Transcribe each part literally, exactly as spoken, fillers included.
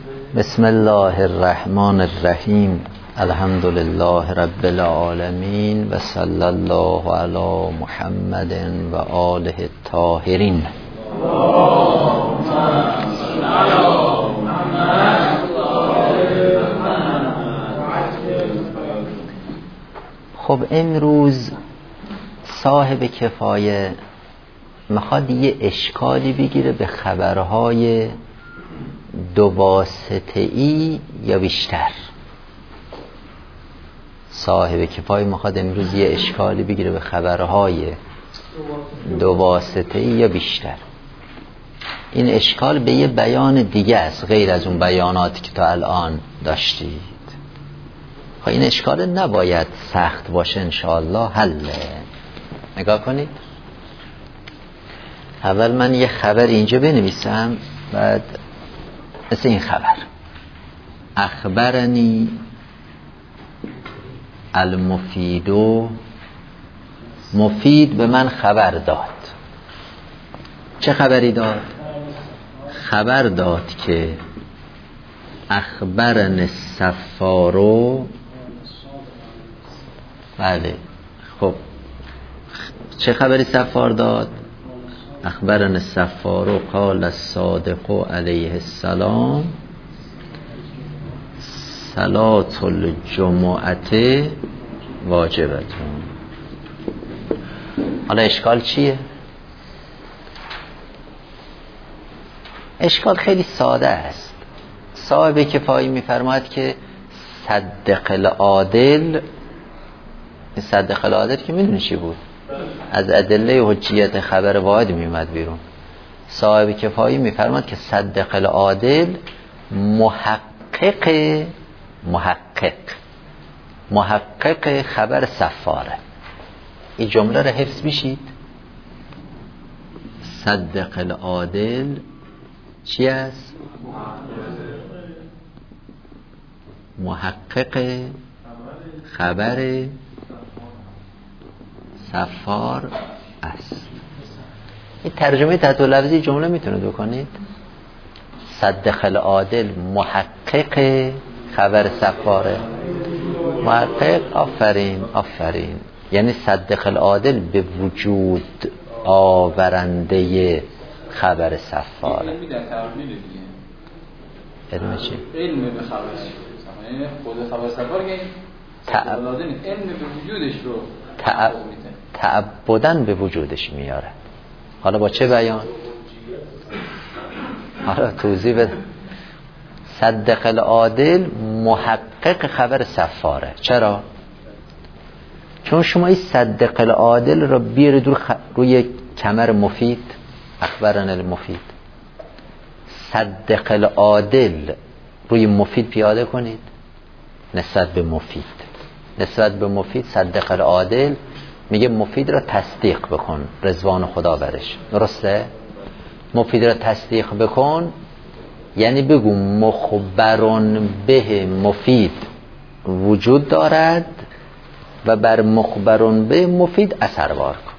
بسم الله الرحمن الرحیم. الحمد لله رب العالمین و صلی الله علی محمد و آله الطاهرین. خب امروز صاحب کفایه میخواد یه اشکالی بگیره به خبرهای دو واسطه‌ای یا بیشتر. صاحب کفایه میخواد امروز یه اشکالی بگیره به خبرهای دو واسطه‌ای یا بیشتر. این اشکال به یه بیان دیگه است غیر از اون بیاناتی که تا الان داشتید. خب این اشکال نباید سخت باشه، انشاءالله حله. نگاه کنید، اول من یه خبر اینجا بنویسم، بعد مثل این خبر: اخبرنی المفیدو، مفید به من خبر داد. چه خبری داد؟ خبر داد که اخبرن السفارو. بله، خب چه خبری سفار داد؟ اخبرن السفارو قال الصادق علیه السلام صلاة الجمعه واجبتون. حالا اشکال چیه؟ اشکال خیلی ساده است. صاحب کفایی میفرماید که صدق العادل. صدق العادل که میدونی چی بود؟ از ادله حجیت خبر واحد میومد بیرون. صاحب کفایی میفرماید که صدق العادل محقق محقق محقق خبر سفاره. این جمله رو حفظ بشید. صدق العادل چی است؟ محقق خبر سفار است. این ترجمه تحت لفظی جمله میتونید بکنید. صدق العادل محقق خبر سفاره. محقق، آفرین آفرین. یعنی صدق العادل به وجود آورنده خبر سفاره. علمی در تعبیر دیگه. علم چی؟ علم به خبر سفاره. یعنی خود خبر سفاره که تعب... علم به وجودش رو تعب... تعبدن به وجودش میاره. حالا با چه بیان؟ حالا توضیح بده. صدق العادل محقق خبر سفاره. چرا؟ چون شما این صدق العادل رو بیارید رو خ... روی کمر مفید، اخبرن المفید. صدق العادل روی مفید پیاده کنید نسبت به مفید. نسبت به مفید صدق العادل میگه مفید را تصدیق بکن، رضوان خدا برش. درسته؟ مفید را تصدیق بکن یعنی بگو مخبرون به مفید وجود دارد و بر مخبرون به مفید اثروار کن.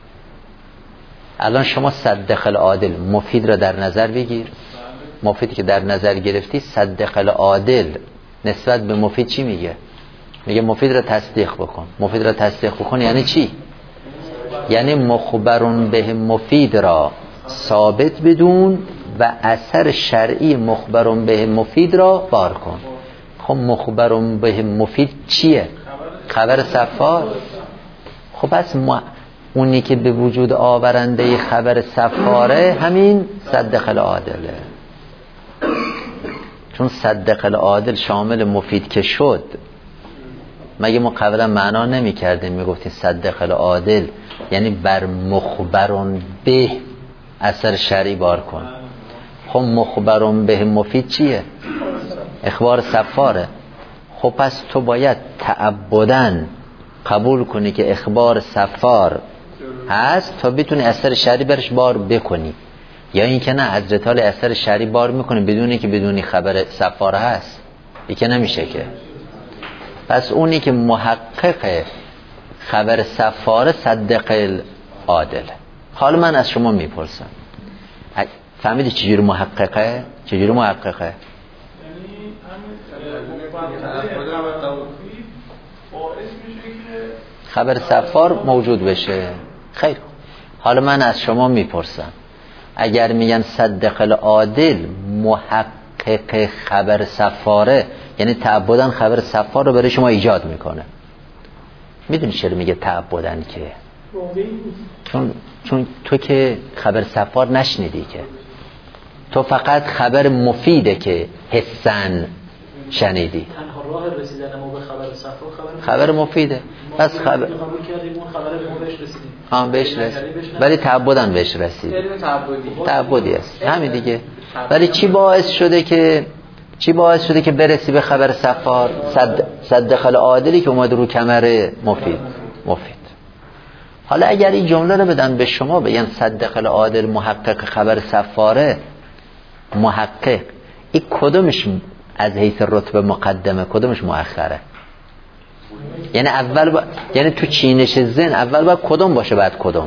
الان شما صدق العادل مفید را در نظر بگیر. مفیدی که در نظر گرفتی، صدق العادل نسبت به مفید چی میگه؟ میگه مفید را تصدیق بکن. مفید را تصدیق بکن یعنی چی؟ یعنی مخبرون به مفید را ثابت بدون و اثر شرعی مخبرون به مفید را بار کن. خب مخبرون به مفید چیه؟ خبر سفار. خب پس ما اونی که به وجود آورنده خبر سفاره همین صدق العادله. چون صدق العادل شامل مفید که شد، مگه ما قبلا معنا نمی کردیم میگفتیم صدق العادل یعنی بر مخبرون به اثر شرعی بار کن. خب مخبرون به مفید چیه؟ اخبار سفاره. خب پس تو باید تعبدن قبول کنی که اخبار سفار هست تا بتونی اثر شرعی برش بار بکنی، یا این که نه حضرت علی اثر شرعی بار میکنه بدونی که بدونی خبر سفاره هست. این که نمیشه که. پس اونی که محقق خبر سفاره صدق العادل. حالا من از شما میپرسم، فهمیدی چجوری محققه؟ چجوری محققه؟ خبر سفار موجود بشه. خیر، حالا من از شما میپرسم، اگر میگن صدق العادل محقق خبر سفاره، یعنی تعبداً خبر سفار رو برای شما ایجاد میکنه، میدونی چرا میگه تعبداً؟ که چون چون تو که خبر سفار نشنیدی، که تو فقط خبر مفیده که حسن شنیدی. تنها راه رسیدن ما به خبر سفار خبر, خبر مفیده. بس خبر قبول کردیم اون خبر ما بهش رسیدیم. آن بهش رسید، ولی تعبداً بهش رسید. علم تعبدی تعبدی است، همین دیگه. ولی چی باعث شده که چی باعث شده که برسی به خبر سفار؟ صد صدق العادلی که اومد رو کمر مفید مفید. حالا اگر این جمله رو بدن به شما، بگن صدق العادل محقق خبر سفاره، محقق، این کدومش از حیث رتبه مقدمه، کدومش مؤخره؟ یعنی اول با... یعنی تو چینش ذهن اول باید کدوم باشه بعد کدوم؟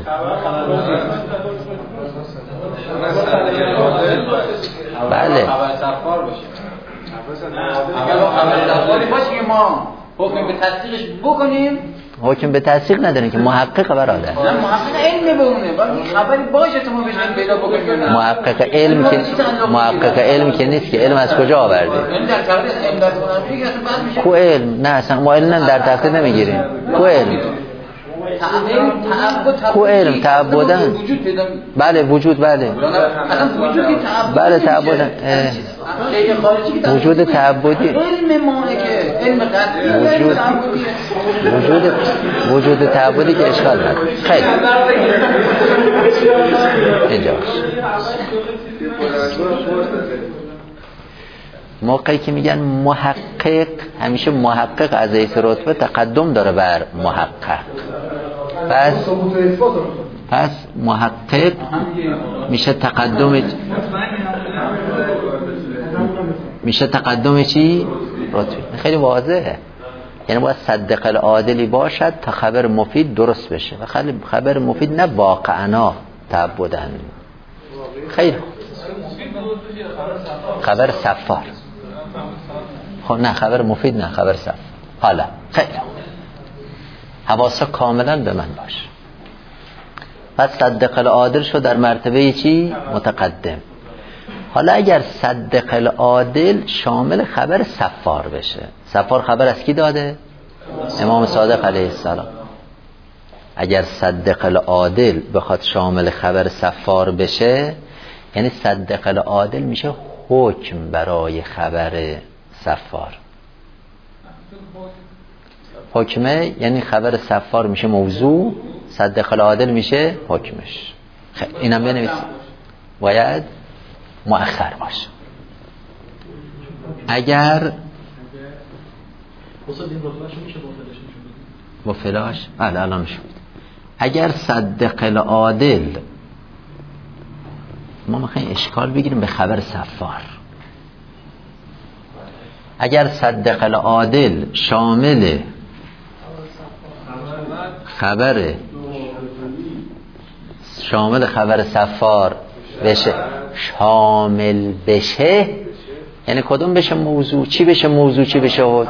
بله، خبر سفار باشه. اول خبر سفاری باشه که ما حکم به تصدیقش بکنیم. حکم به تصدیق نداریم که محقق براده. نه، محقق علم بمونه، باید خبری باشه تو ما بهش پیدا بکنیم. محقق علم که محقق علم که نیست که، علم از کجا آوردی؟ یعنی در تقدیر علم در کنم که اصلا بعد میشه کو علم؟ نه اصلا ما علم در تقدیر نمیگیریم. کو علم؟ کو علم تعبدن؟ بله وجود، بله اصلا وجود که تعبد، بله تعبدن، وجود تعبدی، علم ما که علم قطعی وجود وجود وجود تعبدی که اشکال نداره. خیلی اینجاست. موقعی که میگن محقق، همیشه محقق از حیث رتبه تقدم داره بر محقق. پس پس محقق میشه تقدم میشه تقدم چی؟ رتبه. خیلی واضحه. یعنی باید صدق العادلی باشد تا خبر مفید درست بشه، و خبر مفید نه واقعا تعبدن. خیلی خبر سفار. خب نه خبر مفید، نه خبر سفار. حالا خیلی حواسا کاملا به من باش. پس صدق العادل شد در مرتبه چی؟ متقدم. حالا اگر صدق العادل شامل خبر سفار بشه، سفار خبر از کی داده؟ امام صادق علیه السلام. اگر صدق العادل بخواد شامل خبر سفار بشه، یعنی صدق العادل میشه حکم برای خبر سفار. حکمه یعنی خبر سفار میشه موضوع، صدق العادل میشه حکمش. خیلی اینم بنویسید، باید مؤخر باشه. اگر با فلاش بله الان شد. اگر صدق العادل، ما میخوایم اشکال بگیریم به خبر سفار، اگر صدق العادل شامل خبر شامل خبر سفار بشه، شامل بشه یعنی کدوم بشه موضوع؟ چی بشه موضوع؟ چی بشه حکم؟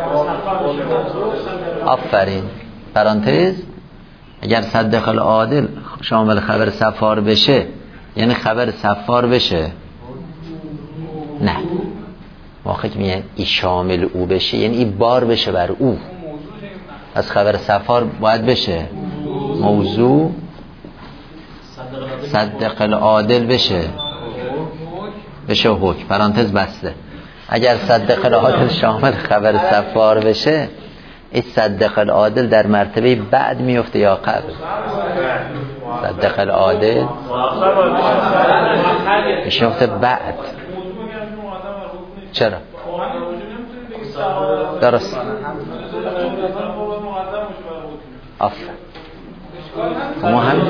آفرین. پرانتز، اگر صدق العادل شامل خبر سفار بشه یعنی خبر سفار بشه، نه واقعی که میگن ای شامل او بشه یعنی ای بار بشه بر او. از خبر سفار باید بشه موضوع، صدق العادل بشه بشه حکم. پرانتز بسته. اگر صدق العادل شامل خبر سفار بشه، این صدق العادل در مرتبه بعد میفته یا قبل؟ صدق العادل میفته بعد. چرا؟ درست. آفرین. ما هم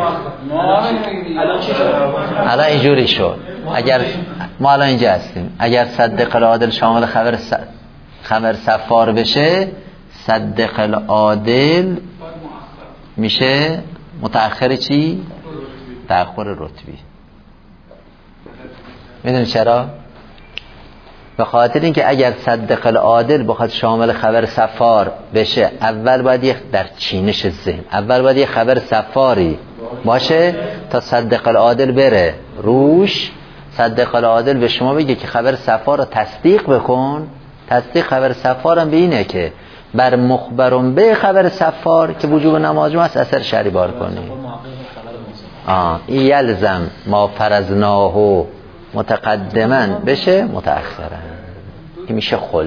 الان اینجوری شد. اگر ما الان اینجا هستیم، اگر صدق العادل شامل خبر س... خبر سفار بشه، صدق العادل میشه متأخر چی؟ تأخر رتبی. میدونی چرا؟ به خاطر اینکه اگر صدق العادل بخواد شامل خبر سفار بشه، اول باید یک در چینش ذهن اول باید یک خبر سفاری باشه تا صدق العادل بره روش. صدق العادل به شما بگه که خبر سفار رو تصدیق بکن. تصدیق خبر سفار هم به اینه که بر مخبرون به خبر سفار که وجوب نماز جمعه است اثر شرعی بار کنی. آه یلزم ما فرضناه متقدما بشه متأخرا. این میشه خلف.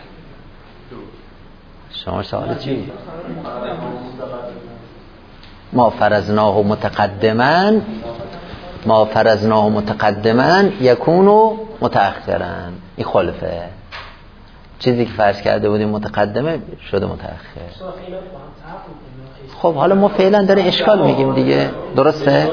شما سوال چی؟ ما فرضناه متقدما ما فرضناه متقدما یکونو متأخرا. این خلفه. چیزی که فرض کرده بودیم متقدمه شده متأخر. خب حالا ما فعلا داره اشکال میگیم دیگه، درسته؟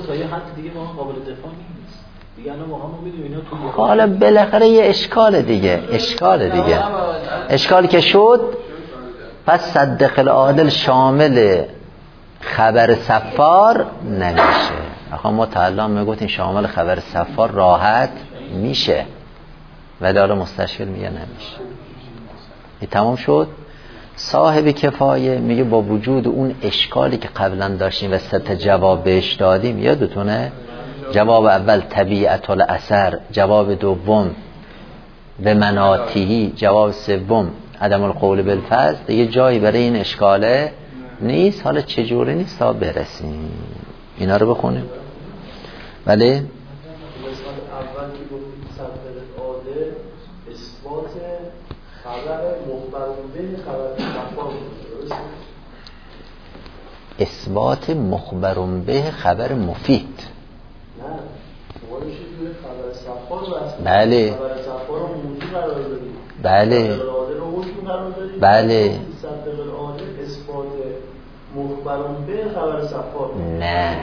حالا بالاخره یه اشکال دیگه اشکال دیگه اشکال که شد، پس صدق العادل شامل خبر سفار نمیشه. آخه ما تا الان میگفتیم شامل خبر سفار راحت میشه، ولی حالا مستشکل میگه نمیشه. این تمام شد. صاحب کفایه میگه با وجود اون اشکالی که قبلا داشتیم و سه تا جواب بهش دادیم، یادتونه؟ جواب اول طبیعت الاثر، جواب دوم به مناطیهی، جواب سوم عدم القول بالفضل. دیگه جایی برای این اشکاله نیست. حالا چجوری نیست تا برسیم اینا رو بخونیم. ولی اثبات مخبرون به خبر مفید. بله بله بله نه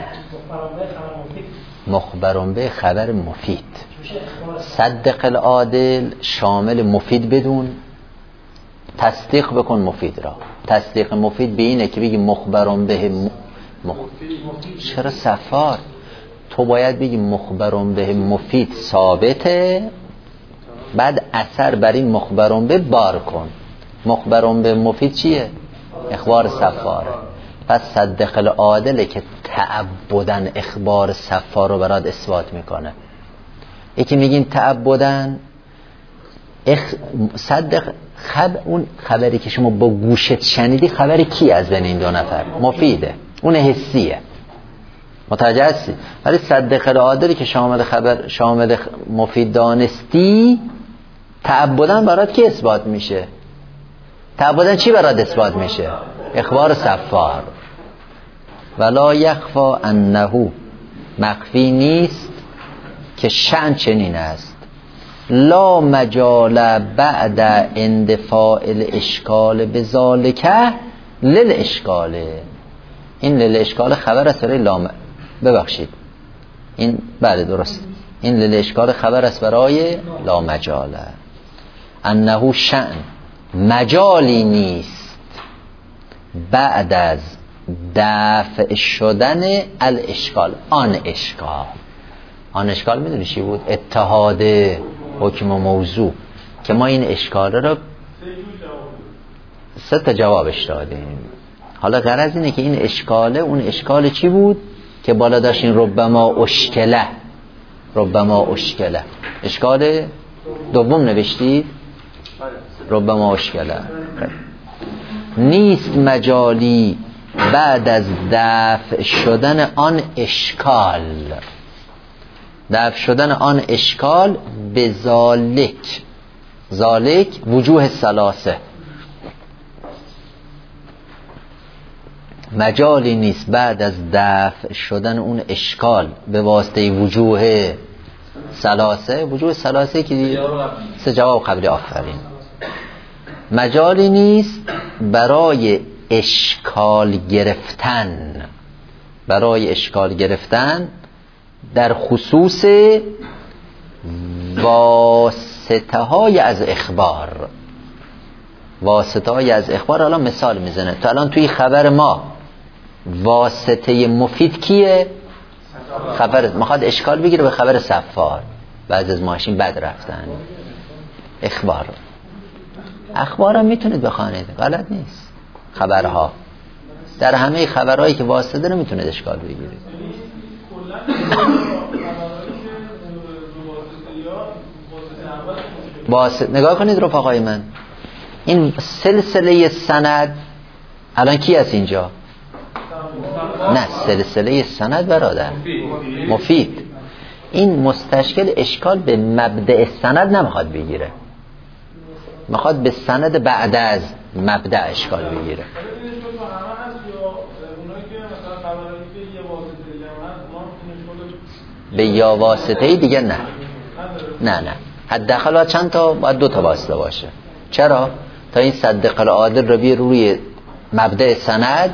مخبرون به خبر مفید. صدق العادل شامل مفید بدون، تصدیق بکن مفید را. تصدیق مفید به اینه که بگی مخبرون به م... مخ... چرا سفار؟ تو باید بگی مخبرون به مفید ثابته، بعد اثر بر این مخبرون به بار کن. مخبرون به مفید چیه؟ اخبار سفاره. پس صدق العادله که تعبدن اخبار سفار رو برات اثبات میکنه. یکی میگین تعبدن اخ... صدق خب... اون خبری که شما با گوشت شنیدی خبری کی از بین این دو نفر؟ مفیده، اون حسیه، متوجه هستی؟ ولی صدق العادلی که شامل خبر شامل مفید دانستی، تعبدن برات کی اثبات میشه؟ تعبدن چی برات اثبات میشه؟ اخبار سفار. ولا یخفا انه، مخفی نیست که شأن چنین است. لا مجال بعد اندفاع الاشکال بذالکه للاشکال. این للاشکال خبر است برای لام ببخشید این بله درست، این للاشکال خبر است برای لا مجال. انه شأن مجالی نیست بعد از دفع شدن الاشکال. آن اشکال آن اشکال میدونی چی بود؟ اتحاد حکم و موضوع، که ما این اشکال رو سه تا جوابش دادیم. حالا غرض اینه که این اشکاله، اون اشکال چی بود که بالا داشتین؟ ربما اشکله ربما اشکله. اشکال دوم نوشتید ربما اشکله. نیست مجالی بعد از دفع شدن آن اشکال، دفع شدن آن اشکال به ذالک. ذالک وجوه ثلاثه. مجالی نیست بعد از دفع شدن اون اشکال به واسطه وجوه ثلاثه. وجوه ثلاثه که سه جواب قبلی. آفرین. مجالی نیست برای اشکال گرفتن، برای اشکال گرفتن در خصوص واسطه های از اخبار. واسطه های از اخبار الان مثال میزنه. تو الان توی خبر ما واسطه مفید کیه؟ خبر میخواد اشکال بگیره به خبر سفار. بعضی از ماشین بد رفتن، اخبار. اخبار هم میتونید بخوانید، غلط نیست. خبرها در همه خبرهایی که واسطه داره میتونید اشکال بگیرید. واسطه نگاه کنید رفقای من، این سلسله سند الان کی هست اینجا؟ نه، سلسله سند برادر مفید. این مستشکل اشکال به مبدأ سند نمیخواد بگیره، میخواد به سند بعد از مبدأ اشکال بگیره. به یا واسطه دیگه نه نه نه حداقل چند تا باید دو تا واسطه باشه. چرا؟ تا این صدق العادل رو بیاره روی مبدأ سند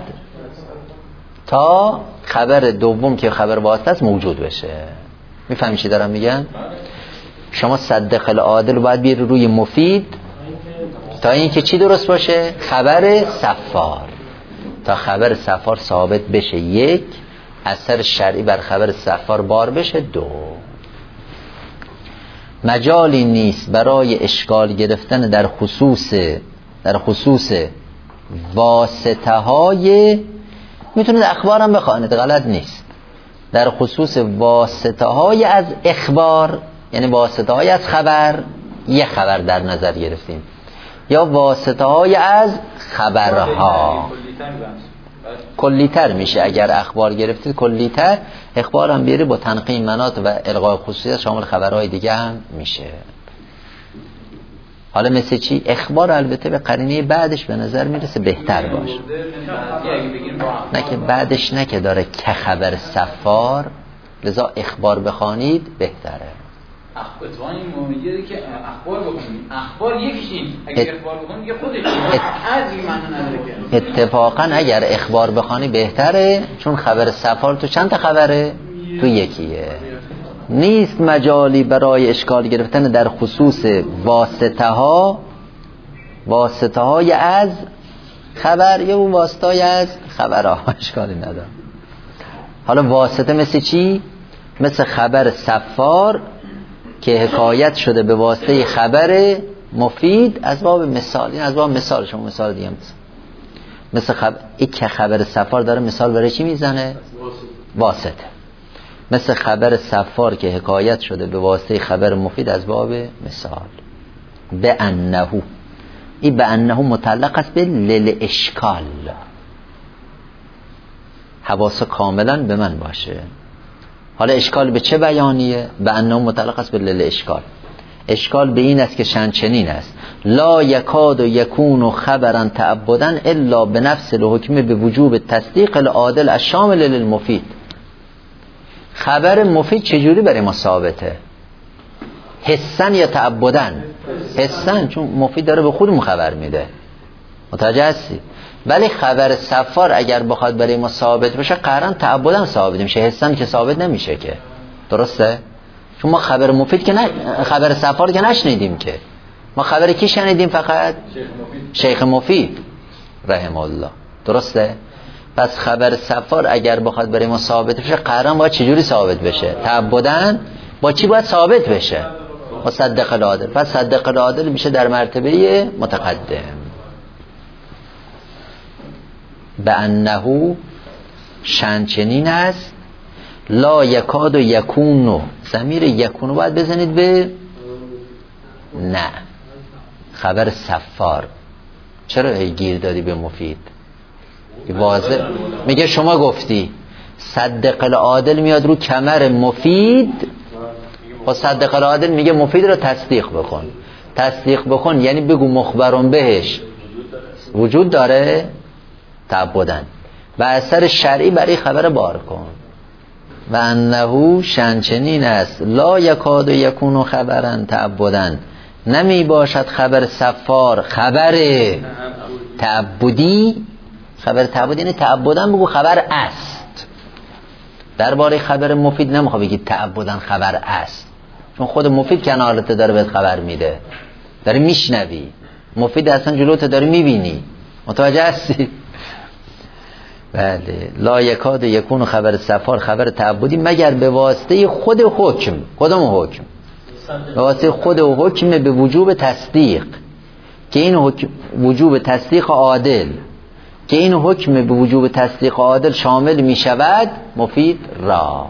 تا خبر دوم که خبر واسطه است موجود بشه. میفهمی چی دارم میگم؟ شما صدق العادل باید بیاری روی مفید تا اینکه چی درست باشه؟ خبر سفار. تا خبر سفار ثابت بشه یک، اثر شرعی بر خبر سفار بار بشه دو. مجالی نیست برای اشکال گرفتن در خصوص در خصوص واسطه های، میتونید اخبارم بخوانید غلط نیست، در خصوص واسطه های از اخبار، یعنی واسطه های از خبر، یه خبر در نظر گرفتیم، یا واسطه های از خبرها. کلیتر میشه اگر اخبار گرفتید، کلیتر. اخبار هم بیاری با تنقیح مناط و الغای خصوصیات شامل خبرهای دیگه هم میشه. حالا مثل چی؟ اخبار البته به قرینه بعدش به نظر میرسه بهتر باشه، نه که بعدش نه که داره که خبر سفار، لذا اخبار بخوانید بهتره. اخبار موجودی که اخبار بکنید، اخبار یکیشین، اگر اخبار بکنید یه خودش از این معنی نداره که اتفاقا اگر اخبار بخوانی بهتره، چون خبر سفار تو چند تا خبره؟ تو یکیه. نیست مجالی برای اشکال گرفتن در خصوص واسطه ها، واسطه های از خبر یا اون واسطه های از خبرها، اشکالی نداره. حالا واسطه مثل چی؟ مثل خبر سفار که حکایت شده به واسطه خبر مفید. از باب مثال، این از باب مثال، شما مثال دیگه مثل مثل خبر این که خبر سفار داره مثال برای چی میزنه؟ واسطه. مثل خبر سفار که حکایت شده به واسطه خبر مفید از باب مثال. به انه، این به انه متعلق است به لل اشکال. حواس کاملا به من باشه. حالا اشکال به چه بیانیه؟ به انه متعلق است به لل اشکال. اشکال به این است که شن چنین است: لا یکاد و یکون خبرا تعبدن الا به نفس الحکم به وجوب تصدیق العادل الشامل للمفید. خبر مفید چجوری برای ما ثابته؟ حسن یا تعبدن؟ حسن، چون مفید داره به خودمون خبر میده. متوجه هستی؟ ولی خبر سفار اگر بخواد برای ما ثابت بشه قرآن تعبدن ثابت میشه، حسن که ثابت نمیشه که. درسته؟ چون ما خبر مفید که نه، خبر سفار که نشنیدیم که. ما خبر کی شنیدیم؟ فقط شیخ مفید, شیخ مفید رحم الله. درسته؟ پس خبر سفار اگر بخواد برای ما ثابت بشه قرآن باید چجوری ثابت بشه؟ تعبدن. با چی باید ثابت بشه؟ با صدق العادل. پس صدق العادل میشه در مرتبه متقدم. به انه شأن چنین است: لا یکاد و یکونو. ضمیر یکونو باید بزنید به نه خبر سفار. چرا هی گیر دادی به مفید؟ واضح میگه شما گفتی صدق العادل میاد رو کمر مفید، و صدق العادل میگه مفید رو تصدیق بکن. تصدیق بکن یعنی بگو مخبرون بهش وجود داره تعبدن و اثر شرعی برای خبر بار کن. و انه شأن چنین است: لا یکاد و یکون خبرن تعبدن. نمی باشد خبر سفار خبر تعبدی. خبر تعبدی یعنی تعبدن بگو خبر است. درباره خبر مفید نمیخواد بگی تعبدن خبر است، چون خود مفید کنارت داره بهت خبر میده، داری میشنوی. مفید اصلا جلوت داری میبینی. متوجه هستی؟ بله. لا یکاد یکون خبر سفار خبر تعبدی مگر به واسطه خود حکم. کدوم حکم؟ به واسطه خود و حکم به وجوب تصدیق که این حکم وجوب تصدیق عادل که این حکم به وجوب تصدیق عادل شامل می شود مفید را.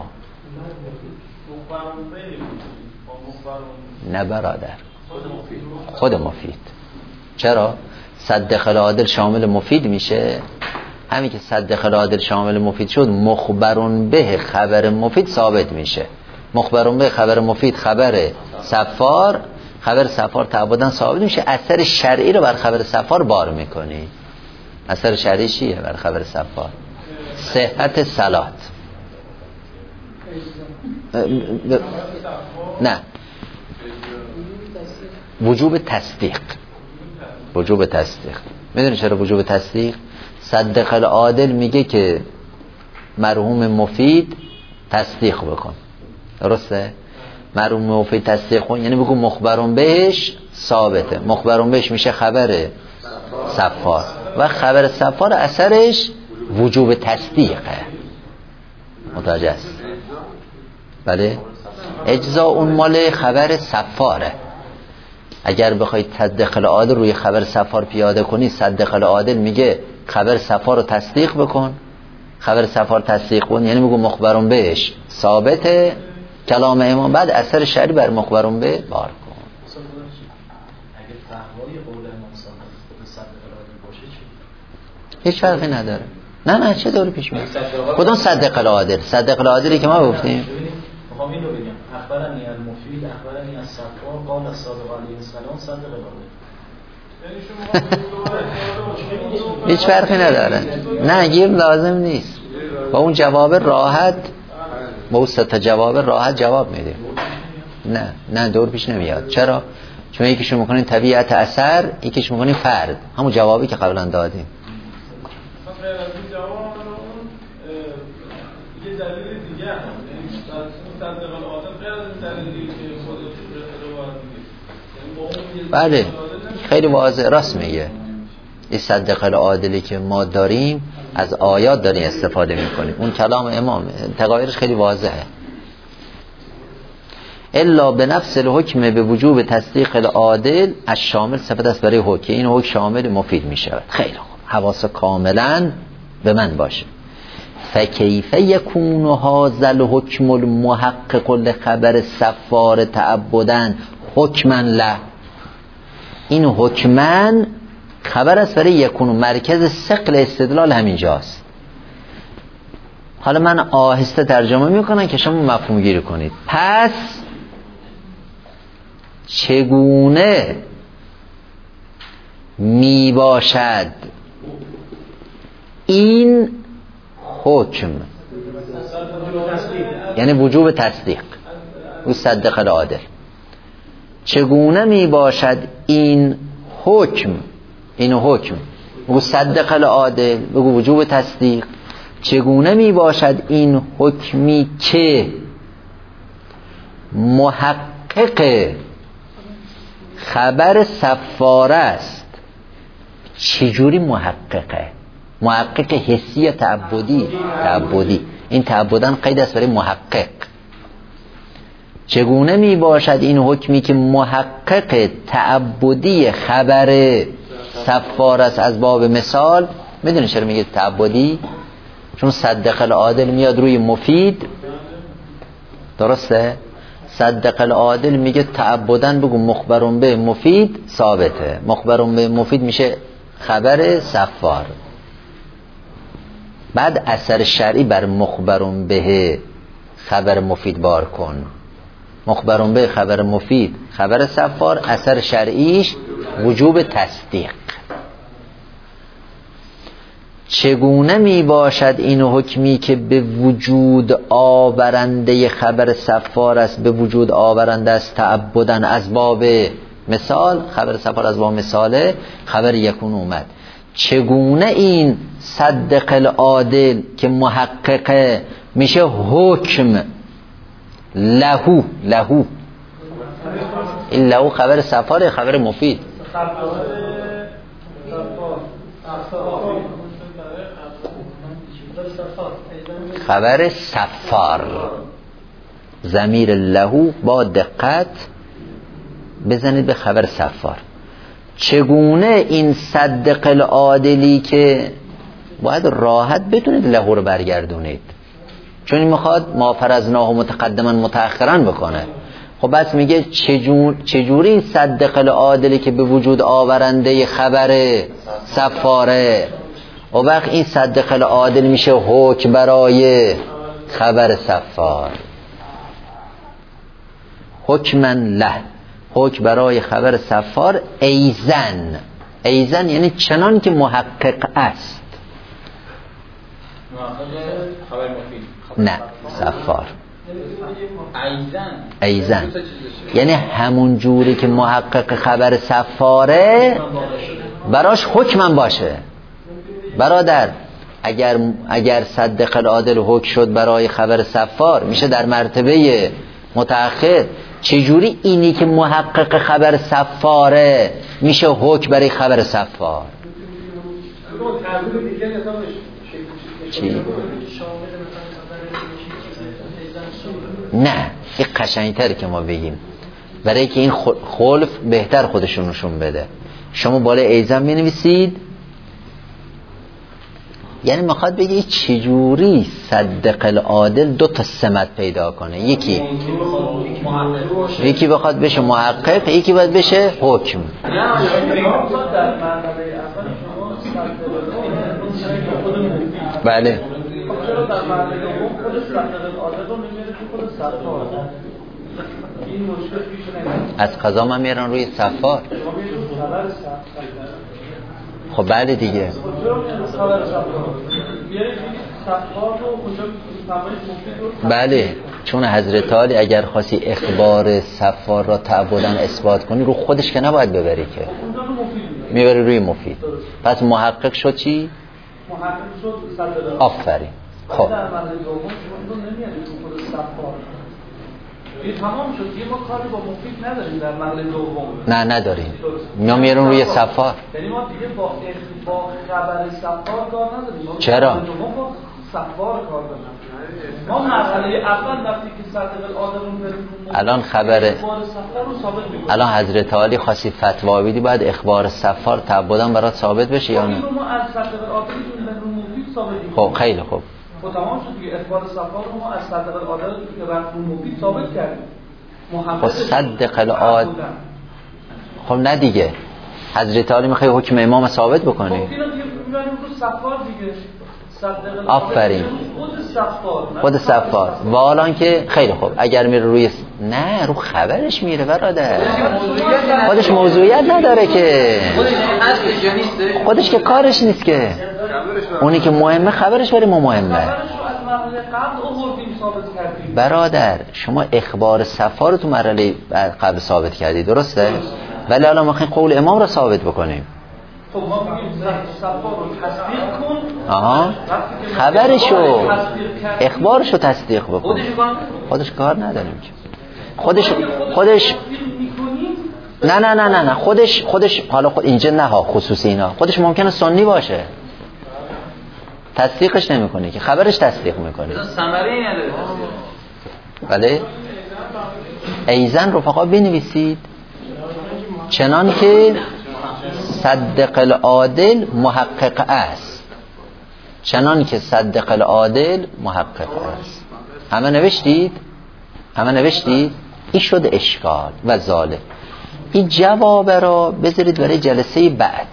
نه برادر، خود مفید. چرا؟ صد خل عادل شامل مفید میشه. همین که صد خل عادل شامل مفید شد، مخبرون به خبر مفید ثابت میشه. مخبرون به خبر مفید خبر سفار، خبر سفار تعبداً ثابت میشه. اثر شرعی رو بر خبر سفار بار میکنی. اثر شرعی چیه بر خبر سفار؟ صحت صلات. نه، وجوب تصدیق. وجوب تصدیق. میدونی چرا وجوب تصدیق؟ صدق العادل میگه که مرحوم مفید تصدیق بکن، درسته؟ مرحوم مفید تصدیق کن یعنی بگو مخبرون بهش ثابته. مخبرون بهش میشه خبر سفار و خبر سفار اثرش وجوب تصدیقه. متوجه است؟ بله؟ اجزا اون مال خبر سفاره. اگر بخواید صدق العادل روی خبر سفار پیاده کنی، صدق العادل میگه خبر سفار رو تصدیق بکن. خبر سفار تصدیق کن یعنی میگه مخبرون بهش ثابته کلام امام، بعد اثر شرعی بر مخبرون به بار کن. اگه فهوای قول امام صادق خود صدق العادل باشه چی؟ هیچ فرقی نداره. نه نه چه داره پیش میاد؟ کدوم صدق العادل؟ صدق العادلی که ما گفتیم. میخوام این رو بگم. اخبرنی المفید اخبرنی الصفار قال الصادق علیه السلام صدق العادل. هیچ فرقی نداره. نه گیر لازم نیست. با اون جواب راحت، با اون سه تا جواب راحت جواب میده. نه نه دور پیش نمیاد. چرا؟ چون یکیشو میکنین طبیعت اثر، یکیشو میکنین فرد. همون جوابی که قبلا دادیم. یه دلیل دیگه هم صدق العادل غیر از دلیلی که خودش روایت میگه. بله خیلی واضح راست میگه. این صدق العادلی که ما داریم از آیات داریم استفاده میکنیم. اون کلام امام تغایرش خیلی واضحه. الا به نفس الحکم به وجوب تصدیق العادل از شامل صفت است برای حکم. این حکم شامل مفید میشود. خیلی خوب، حواس کاملا به من باشه. فکیف یکون هذا الحکم المحقق لخبر سفار تعبداً حکما له. این حکما خبر است برای یکون، مرکز ثقل استدلال همینجاست. حالا من آهسته ترجمه میکنم که شما مفهوم گیری کنید. پس چگونه می باشد این حکم، یعنی وجوب تصدیق و صدق العادل، چگونه می باشد این حکم، این حکم بگو صدق العادل، بگو وجوب تصدیق، چگونه می باشد این حکمی که محقق خبر سفاره است. چجوری محققه؟ محقق حسی یا تعبدی؟ تعبدی. این تعبداً قید است برای محقق. چگونه می باشد این حکمی که محقق تعبدی خبر سفار است از باب مثال. میدونی چرا میگه تعبدی؟ چون صدق العادل میاد روی مفید، درسته؟ صدق العادل میگه تعبداً بگو مخبرون به مفید ثابته. مخبرون به مفید میشه خبر سفار، بعد اثر شرعی بر مخبرون به خبر مفید بار کن. مخبرون به خبر مفید خبر سفار، اثر شرعیش وجوب تصدیق. چگونه می باشد این حکمی که به وجود آورنده خبر سفار است، به وجود آورنده است تعبدن از باب مثال. خبر سفار از باب مثاله، خبر یکون اومد. چگونه این صدق العادل که محققه میشه حکم لهو؟ لهو این لهو خبر سفاره، خبر مفید. خبر سفار، ضمیر لهو با دقت بزنید به خبر سفار. چگونه این صدق العادلی که باید راحت بتونید له رو برگردونید، چون این میخواد ما فرضناه متقدما متأخرا بکنه. خب بس میگه چجور چجوری این صدق العادلی که به وجود آورنده خبر سفاره، و وقت این صدق العادل میشه حکم برای خبر سفار. حکمن له، حکم برای خبر سفار. ایزن، ایزن یعنی چنان که محقق است. خبر مفید. نه سفار. ایزن ایزن یعنی همون جوری که محقق خبر سفاره براش حکمم باشه. برادر اگر اگر صدق العادل حکم شد برای خبر سفار، میشه در مرتبه متأخر. چجوری اینی که محقق خبر سفاره میشه حکم برای خبر سفار؟ چی؟ نه این قشنگتره که ما بگیم، برای که این خلف بهتر خودشون نشون بده. شما بالای ایزن می نویسید، یعنی میخواد بگه چجوری صدق العادل دو تا سمت پیدا کنه. یکی یکی بخواد بشه محقق، یکی باید بشه حکم. بله از قضا من میرن روی سفار. خب بله دیگه. بله چون حضرت علی اگر خواستی اخبار سفار را تعبداً اثبات کنی، رو خودش که نباید ببری که، میبری روی مفید. پس محقق شد چی؟ محقق شد صدق. آفرین. خب در مرحله دوم شما نمیاد رو خود سفار. این تمام شد. یه ما کاری با مفید نداریم در مرحله دوم. نه نداریم. ما میرون روی سفار. یعنی ما دیگه با با خبر سفار کار نداریم. چرا؟ ما با سفار کار داریم. ما مرحله اول وقتی که صدق العادل رو بریم الان خبر اخبار سفار رو ثابت می‌کنیم. الان حضرت علی خاصی فتوا بدی باید اخبار سفار تعبداً برات ثابت بشه یا نه؟ ما از صدق العادل رو مفید ثابت می‌کنیم. خب خیلی خوب. خب تمام شد دیگه. اخبار سفار رو ما از صدق العادل که رفت مفید ثابت کردیم. خب صدق العادل. خب نه دیگه. حضرت علی میخوای حکم امام ثابت بکنی؟ خب اینا دیگه می‌بریم رو سفار دیگه. آفرین. خود سفار. خود سفار. و الان که خیلی خوب اگر میره روی س... نه رو خبرش میره برادر. خودش موضوعیت نداره که. خودش که کارش نیست که. اونی که مهمه خبرش برای ما مهمه. برادر شما اخبار سفار رو تو مرحله قبل ثابت کردی، درسته؟ ولی الان میخوایم قول امام رو ثابت بکنیم. خب ما میگیم سفار رو تصدیق کن. آها. خبرشو اخبارشو تصدیق بکن. خودش کار نداریم که. خودش خودش نه نه نه نه نه خودش خودش حالا خود اینجا نه ها خصوصی اینا. خودش ممکنه سنی باشه. تصدیقش نمیکنه که خبرش تصدیق میکنه. ثمره‌ای نداره. بله. ایزن رفقا بنویسید چنان که صدق العادل محقق است. چنان که صدق العادل محقق است. همه نوشتید؟ همه نوشتید؟ این شد اشکال و ظالم. این جواب را بذارید برای جلسه بعد.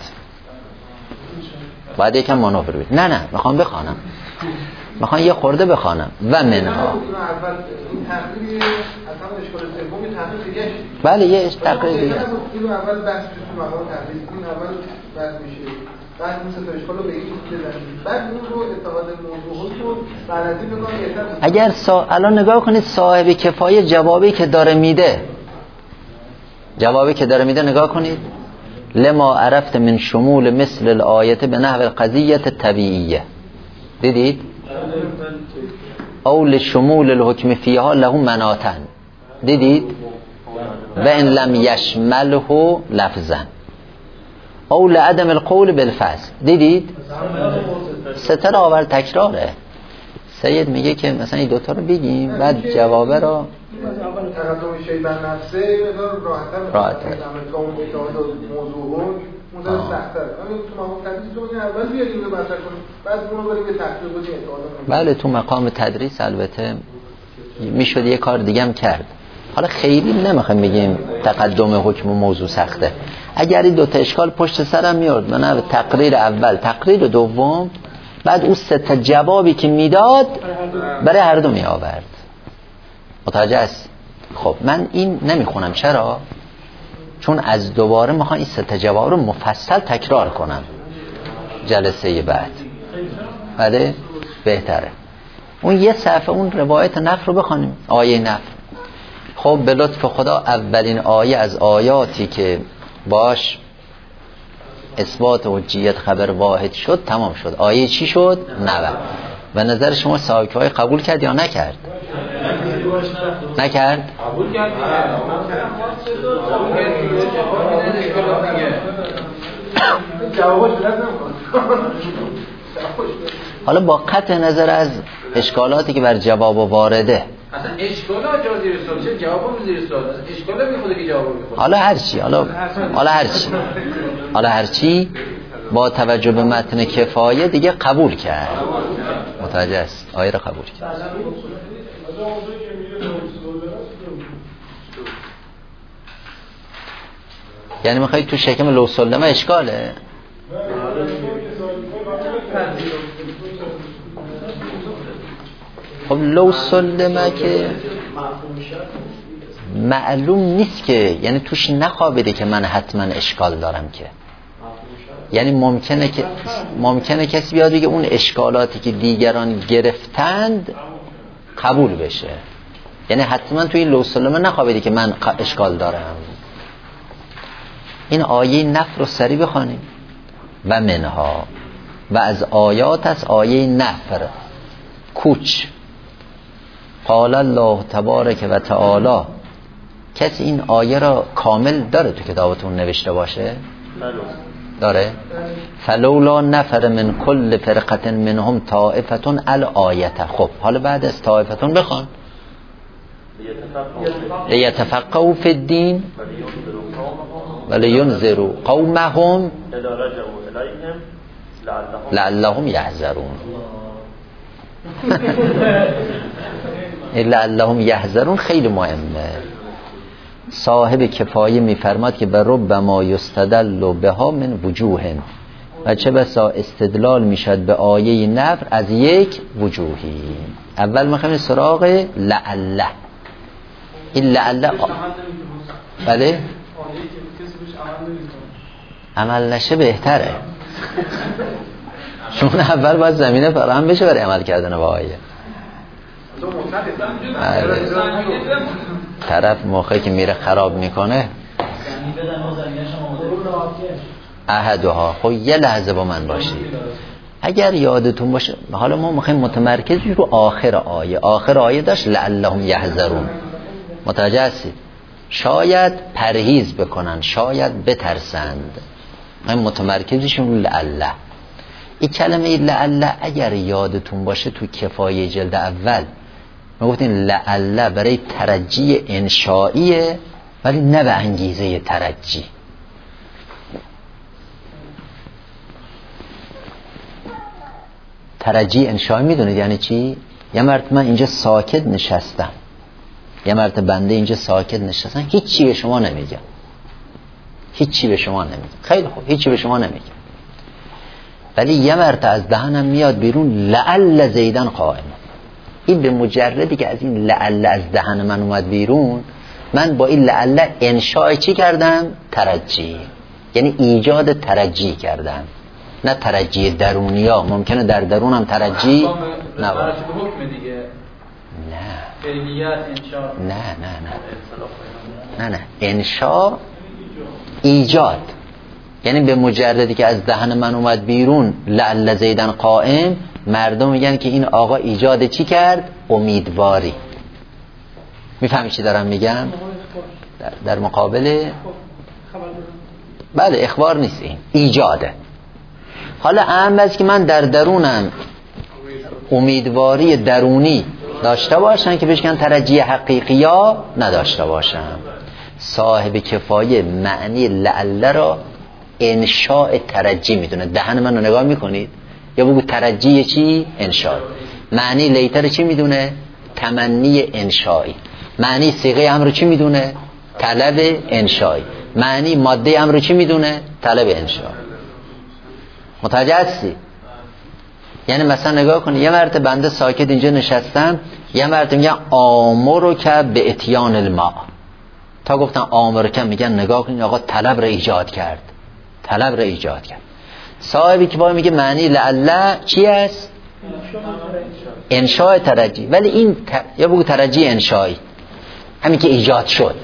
بعد یکم مانور بید. نه نه میخوام بخوانم. میخوام یه خورده بخوانم. و منها. بله یه تقریر دیگه. اینو اول بحث تو مقام تحلیل این اول بحث میشه. بعد اون سه تا اشکالو به این بزنید. بعد اون رو اعتقاد موضوع رو بعد از این نگاه بهتر. اگر سا... الان نگاه کنید صاحب کفایه جوابی که داره میده. جوابی که داره میده نگاه کنید. لما عرفت من شمول مثل الآیت به نحو القضیت طبیعیه. دیدید؟ او لشمول الحکم فیها له مناتن. دیدید؟ و ان لم یشمله لفظا او لعدم القول بالفصل. دیدید؟ ستر آور تکراره. سید میگه که مثلا این دوتا رو بگیم بعد جوابه رو تقدم شی بر نفسه بذار راحت‌تر راحت‌تر تا اون اتحاد موضوع اون داره سخت‌تر. همین تو مقام تدریس تو اول بیاریم رو مطرح کنیم بعد اون رو بریم به تحقیق بدیم اتحاد. بله تو مقام تدریس البته میشد یه کار دیگه هم کرد. حالا خیلی نمیخوام بگیم تقدم حکم و موضوع سخته. اگر این دو تا اشکال پشت سرم میاد من تقریر اول تقریر دوم بعد اون سه تا جوابی که میداد برای هر دو می آورد. متوجه است؟ خب من این نمیخونم. چرا؟ چون از دوباره میخوام این سه تا جواب رو مفصل تکرار کنم جلسه بعد. بله بهتره اون یه صفحه اون روایت نفر رو بخونیم، آیه نفر. خب به لطف خدا اولین آیه از آیاتی که باش اثبات حجیت خبر واحد شد تمام شد. آیه چی شد؟ نود. و نظر شما صاحب های قبول کرد یا نکرد؟ نکرد؟ قبول کرد. حالا با قطع نظر از اشکالاتی که بر جواب وارده اصلا اشکالات جا زیر سوال چه جوابم زیر سوال اصلا اشکالات میخوده که جواب میخوده. حالا هر چی حالا حالا هر چی حالا هر چی با توجه به متن کفایه دیگه قبول کرد. متوجه است؟ آیه رو قبول کرد. یعنی میخوایی تو شکم لوسلمه اشکاله؟ خب لوسلمه که معلوم نیست که یعنی توش نخوابیده که من حتما اشکال دارم که یعنی ممکنه که ممکنه کسی بیاد بگه اون اشکالاتی که دیگران گرفتند قبول بشه. یعنی حتما توی این لوسلمه نخوابیده که من اشکال دارم. این آیه نفر رو سریع بخوانیم. و منها و از آیات از آیه نفر کوچ قال الله تبارک و تعالی. کسی این آیه را کامل داره تو کتابتون نوشته باشه؟ داره؟ فلولا نفر من کل فرقه منهم طائفه الآیه. خب حالا بعد از طائفتون بخوان لیتفقهوا فی الدین ولینذروا قومهم لعلهم یحذرون. لعلهم یحذرون خیلی مهمه. صاحب کفایه میفرماد که بر ربما یستدل بها من وجوه و چه بسا استدلال میشد به آیه نفر از یک وجوهی. اول میخوایم سراغ لعله. این لعله بله عمل نشه بهتره چون اول باید زمینه فراهم بشه برای عمل کردن به آیه. طرف موقعی که میره خراب میکنه احدها. خب یه لحظه با من باشید اگر یادتون باشه حالا ما میخوایم متمرکز رو آخر آیه. آخر آیه داشت لعلهم یحذرون. متوجه هستید؟ شاید پرهیز بکنن شاید بترسند. من متمرکزشون رو لعله. این کلمه لعله اگر یادتون باشه تو کفایه جلد اول ما گفتیم لعله برای ترجی انشائیه ولی نه به انگیزه ترجی. ترجی انشائی میدونید یعنی چی؟ یه مرتبه من اینجا ساکت نشستم یه مرتبه بنده اینجا ساکت نشستم هیچی به شما نمیگم هیچی به شما نمیگم. خیلی خوب هیچی به شما نمیگم ولی یه مرتبه از دهنم میاد بیرون لعل زیدن قائم. این به مجردی که از این لعل از دهن من اومد بیرون من با این لعل انشاء چی کردم؟ ترجی. یعنی ایجاد ترجی کردم نه ترجی درونی ها. ممکنه در درونم ترجی نباشه. نه نه نه نه نه نه انشاء ایجاد. یعنی به مجردی که از دهن من اومد بیرون لعل زیدن قائم مردم میگن که این آقا ایجاد چی کرد؟ امیدواری. میفهمی چی دارم میگم؟ در, در مقابل بله اخبار نیست این ایجاده. حالا اهم است که من در درونم امیدواری درونی داشته باشن که بشکن ترجی حقیقی یا نداشته باشن. صاحب کفایه معنی لعله را انشاء ترجی میدونه. دهن من رو نگاه میکنید یا بگو ترجی چی؟ انشاء. معنی لیتر چی میدونه؟ تمنی انشایی. معنی صیغه امر چی میدونه؟ طلب انشایی. معنی ماده امر چی میدونه؟ طلب انشا. متوجه هستی؟ یعنی مثلا نگاه کنی یه مرتبه بنده ساکت اینجا نشستم، یه مرتبه میگن آمرک به اتیان الماء. تا گفتن آمرک میگن نگاه کنید آقا طلب را ایجاد کرد، طلب را ایجاد کرد. صاحبی که باید میگه معنی لعله چی است؟ انشاء ترجی. ولی این ت... یا بگو ترجی انشایی، همین که ایجاد شد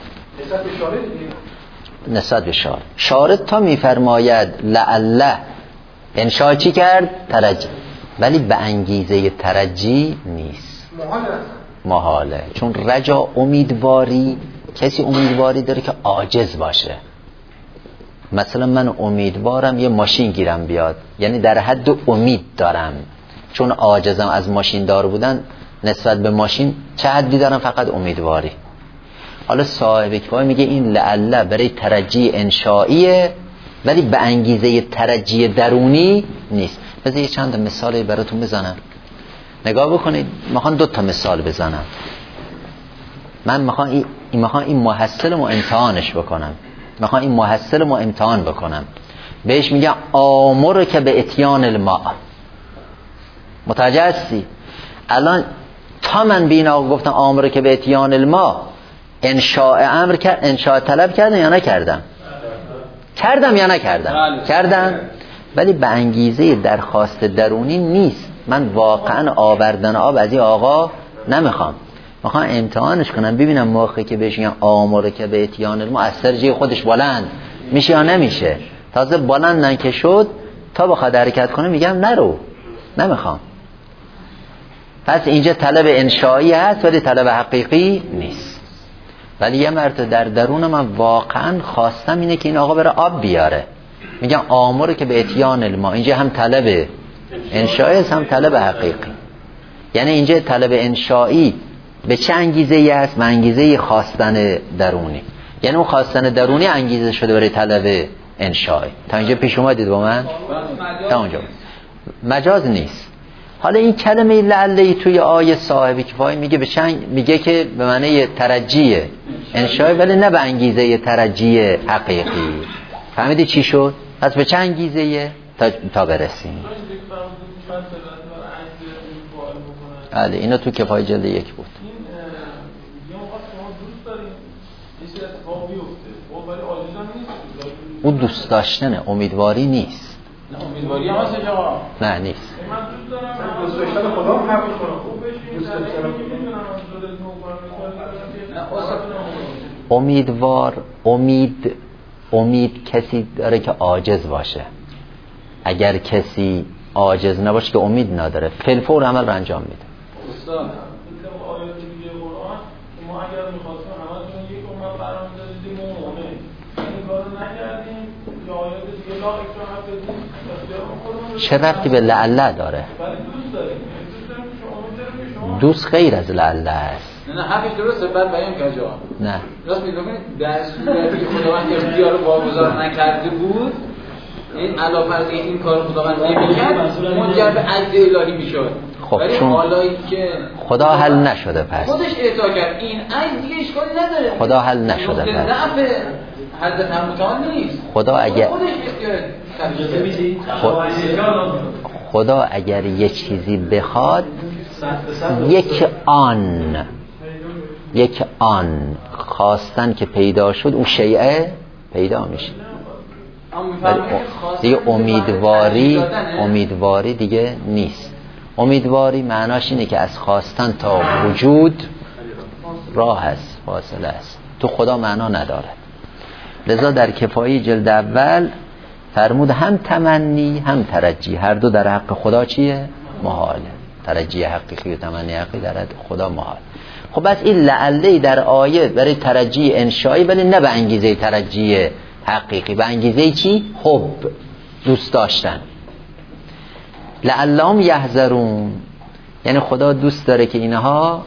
نسبت به شارد. شارد تا میفرماید لعله انشاء چی کرد؟ ترجی. ولی به انگیزه ترجی نیست، محاله. چون رجا امیدواری، کسی امیدواری داره که عاجز باشه. مثلا من امیدوارم یه ماشین گیرم بیاد، یعنی در حد امید دارم، چون عاجزم از ماشین دار بودن نسبت به ماشین چه حدی دارم؟ فقط امیدواری. حالا صاحب کفایه میگه این لعله برای ترجی انشائیه ولی به انگیزه ترجی درونی نیست. بذار یه چند مثال براتون بزنم نگاه بکنید. میخوام دو تا مثال بزنم. من میخوام این میخوام این محصل ما امتحانش بکنم، میخوام این محصل ما امتحان بکنم. بهش میگم آمر که به اتیان الماء. متوجه هستی؟ الان تا من بینا گفتم آمر که به اتیان الماء، انشاء امر کرد، انشاء طلب کردم یا نکردم؟ کردم یا نکردم؟ کردم. ولی به انگیزه درخواست درونی نیست. من واقعا آوردن آب از این آقا نمیخوام، میخوام امتحانش کنم ببینم موقعی که بهش میگم آمر که به اتیان الماء از سر خودش بلند میشه یا نمیشه. تازه بلند که شد تا بخواد حرکت کنه میگم نرو، نمیخوام. پس اینجا طلب انشایی هست ولی طلب حقیقی نیست. ولی یه مرتبه در درون من واقعا خواستم اینه که این آقا بره آب بیاره، میگم آمره که به اتیان الماء. اینجا هم طلب انشایی هست هم طلب حقیقی. یعنی اینجا طلب انشایی به چه انگیزه‌ای هست؟ به انگیزه خواستن درونی. یعنی اون خواستن درونی انگیزه شده برای طلب انشایی. تا اینجا پیش اومدید با من؟ تا اونجا مجاز نیست. حالا این کلمه لعله توی آیه صاحب کفایه میگه به چنگ میگه که به معنی ترجیه انشایی ولی نه به انگیزه ترجی حقیقی. فهمیدی چی شد؟ پس به چه انگیزه تا تا برسیم. بله اینا تو کفایه جلد یک بود. اون دوست داشتنه، امیدواری نیست. نه امیدواری هم هست جواب. نه نیست. من دوست دارم دوست داشتن خدا هم حق کنم. خوب بشین امیدوار، امید امید کسی داره که عاجز باشه. اگر کسی عاجز نباشه که امید نداره فلفور عمل رو انجام میده. استاد آیات دیگه قرآن ما اگر می‌خواستیم همتون یک امت قرار می‌دادیم مومن این کارو نکردیم یا آیات دیگه لا اکراه بدیم اختیار خودمون. چه ربطی به لعله داره؟ ولی دوست داریم دوست داریم که شما امید که شما دوست غیر از لعله است. نه نه حرفش درسته بعد بیان کرد جواب. نه راست میگم در صورتی که خداوند اختیار رو واگذار نکرده بود این علاوه بر این کار خداوند نمی‌کرد منجر به عدل الهی میشد. خب ولی چون حالایی که خدا حل نشده پس خودش اعطا کرد این عین دیگه اشکالی نداره. خدا حل نشده پس ضعف حضرت همتان نیست. خدا اگر خودش اختیار خدا اگر یه چیزی بخواد یک آن یک آن خواستن که پیدا شد اون شیعه پیدا میشه. ولی دیگه امیدواری امیدواری دیگه نیست. امیدواری معناش اینه که از خواستن تا وجود راه است، فاصله است. تو خدا معنا نداره. لذا در کفایه جلد اول فرمود هم تمنی هم ترجی هر دو در حق خدا چیه؟ محاله. ترجی حقیقی و تمنی حقیقی در حق خدا محال. خب بس این لعله در آیه برای ترجی انشایی ولی نه به انگیزه ترجی حقیقی، به انگیزه چی؟ حب، دوست داشتن. لعلهم یحذرون یعنی خدا دوست داره که اینها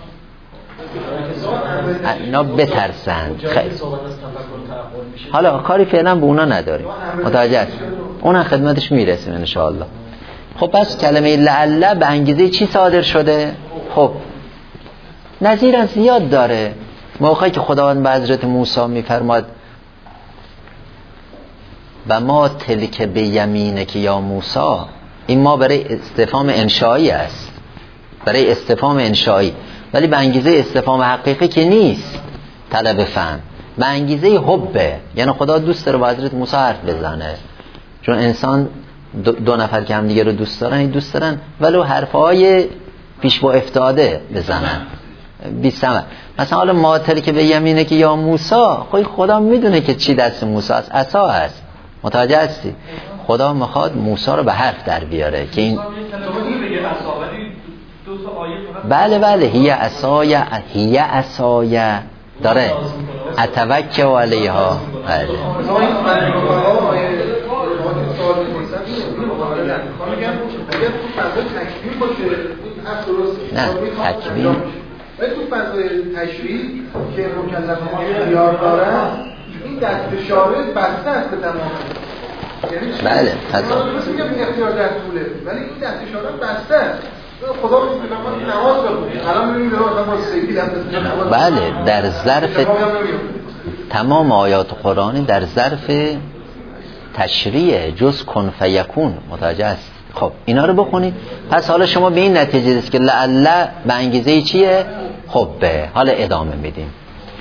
اینا بترسند. خیلی حالا کاری فعلا به اونا نداریم، متوجه هست؟ اونم خدمتش میرسیم ان شاء الله. خب پس کلمه لعل به انگیزه چی صادر شده؟ خب نظیر زیاد داره. موقعی که خداوند به حضرت موسی میفرماد و ما تلک به یمینک یا موسی، این ما برای استفهام انشایی است، برای استفهام انشایی، ولی به انگیزه استفهام حقیقی که نیست. طلب فهم به انگیزه حبه، یعنی خدا دوست داره با حضرت موسی حرف بزنه، چون انسان دو, دو نفر که هم دیگه رو دوست دارن دوست دارن ولو حرفای پیش با افتاده بزنن. بیستم مثلا حالا ماتل که به یمینه که یا موسی، خب خدا میدونه که چی دست موسی است، عصا هست. متوجه هستی؟ خدا میخواد موسی رو به حرف در بیاره که این بله بله هی عصای هی عصای داره اتوکل علیها. بله نه تکوین تو فضای تشریع که مکلفان اختیار دارن، این دست اشاره بسته است به تمام. یعنی بله حتی میگم این اختیار در طوله، ولی این دست اشاره بسته است. خدا میگه نماز بخونید، الان میبینید ما سیدی هم بله در ظرف تمام آیات قرآنی در ظرف تشریع جز کن فیکون. متوجه است؟ خب اینا رو بخونید. پس حالا شما به این نتیجه رسید که لعل به انگیزه چیه؟ خب به حالا ادامه میدیم.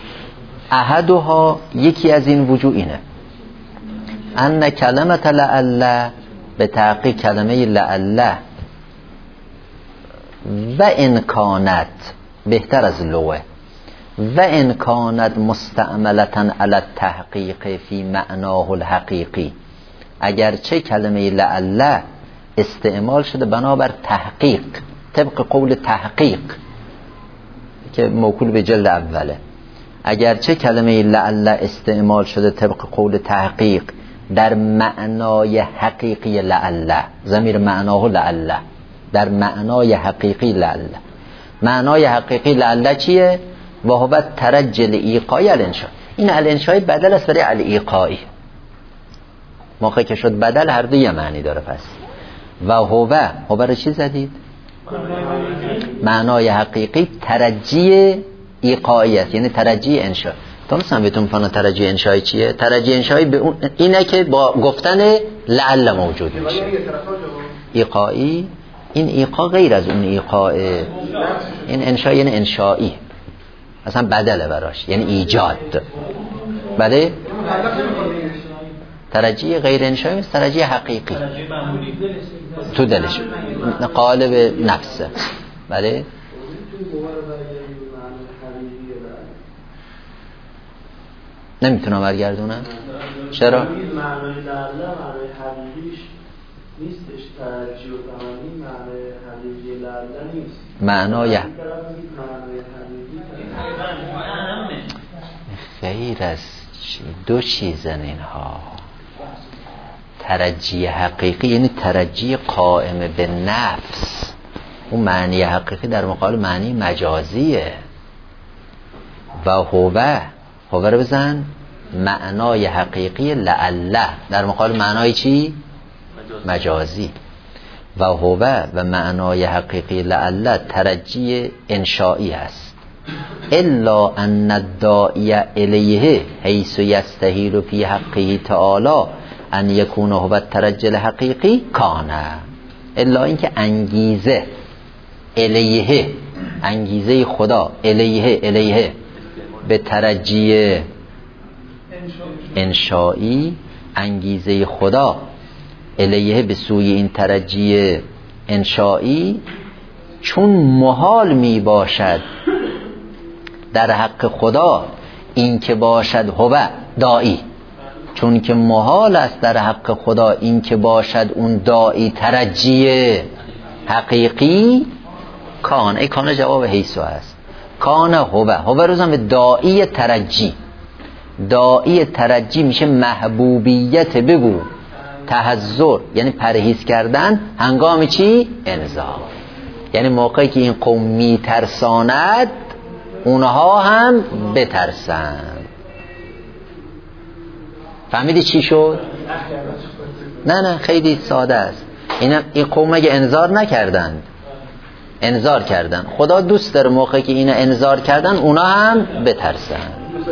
احدها یکی از این وجوه اینه ان کلمت لعل به تحقیق کلمه لعل و انکانت بهتر از لوه و انکانت مستعملتا علی التحقیق فی معناه الحقیقی، اگرچه کلمه لعل استعمال شده بنابر تحقیق طبق قول تحقیق که موکول به جلد اوله، اگرچه کلمه لعل استعمال شده طبق قول تحقیق در معنای حقیقی لعل، ضمیر معناه لعل در معنای حقیقی لعل، معنای حقیقی لعل چیه؟ و هو ترجل ایقای الانشاء. این الانشاء بدل است برای الایقایی، موقعی که شد بدل هر دو یه معنی داره. پس و هو هو رو چی زدید؟ معنای حقیقی ترجی ایقایی است، یعنی ترجی انشاء. درستم بهتون فنا ترجی انشایی چیه؟ ترجی انشایی به اون اینه که با گفتن لعل موجود میشه. ایقایی این ایقا غیر از اون ایقاه، این انشا یعنی انشایی، اصلا بدله براش، یعنی ایجاد. بله ترجی غیر انشایی است، ترجی حقیقی تو دلش قالب نفسه. بله نمیتونم برگردونم. چرا؟ معنای لعله معنای حقیقیش نیستش، ترجیح و تمامی معنای حقیقی لعله نیست. معنای معنای غیر از دو چیزن اینها. ترجی حقیقی یعنی ترجی قائم به نفس، اون معنی حقیقی در مقابل معنی مجازیه. و هوه هوه رو بزن معنای حقیقی لعله در مقابل معنای چی؟ مجازی. و هوه و معنای حقیقی لعله ترجی انشایی است. الا ان الداعی الیه حیث یستحیل فی حقه تعالی ان یکون هو ترجی حقیقی کانه، الا اینکه انگیزه الیه انگیزه خدا الیه الیه به ترجی انشایی، انگیزه خدا الیه به سوی این ترجی انشایی، چون محال می باشد در حق خدا این که باشد هو داعی، چون که محال است در حق خدا این که باشد اون داعی ترجی حقیقی. کان ای کان جواب حیثو است. کان هو هو روزم به داعی ترجی، داعی ترجی میشه محبوبیت بگو تحذر، یعنی پرهیز کردن هنگام چی؟ انزا. یعنی موقعی که این قوم میترساند اونها هم بترسند. فهمیدی چی شد؟ نه نه خیلی ساده است. این این قوم اگه انذار نکردند، انذار کردن، خدا دوست داره موقعی که اینا انذار کردن اونا هم بترسن.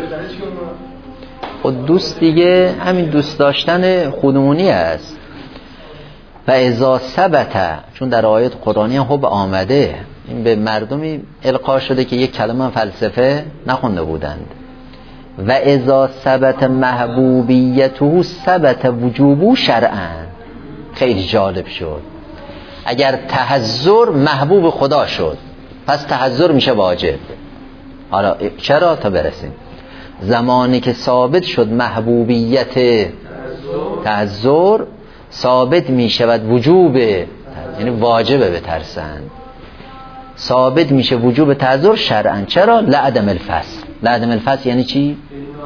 خود دوست دیگه همین دوست داشتن خودمونی است. و اذا ثبت، چون در آیات قرآنی هم حب آمده، این به مردمی القا شده که یک کلمه فلسفه نخونده بودند. و اذا ثبت محبوبیته ثبت وجوبه شرعا. خیلی جالب شد. اگر تحذر محبوب خدا شد پس تحذر میشه واجب. حالا چرا؟ تا برسیم. زمانی که ثابت شد محبوبیت تحذر، ثابت میشه و وجوب، یعنی واجبه بترسند، ثابت میشه وجوب تحذر شرعا. چرا؟ لعدم الفصل. لعدم الفصل یعنی چی؟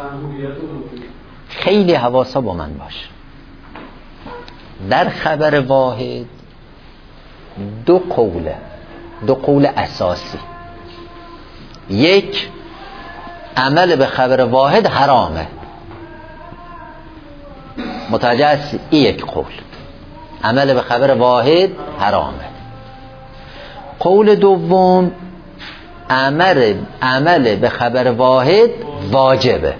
خیلی حواسا با من باش. در خبر واحد دو قوله، دو قول اساسی. یک، عمل به خبر واحد حرامه. متوجه است؟ این یک قول، عمل به خبر واحد حرامه. قول دوم، عمل عمل به خبر واحد واجبه.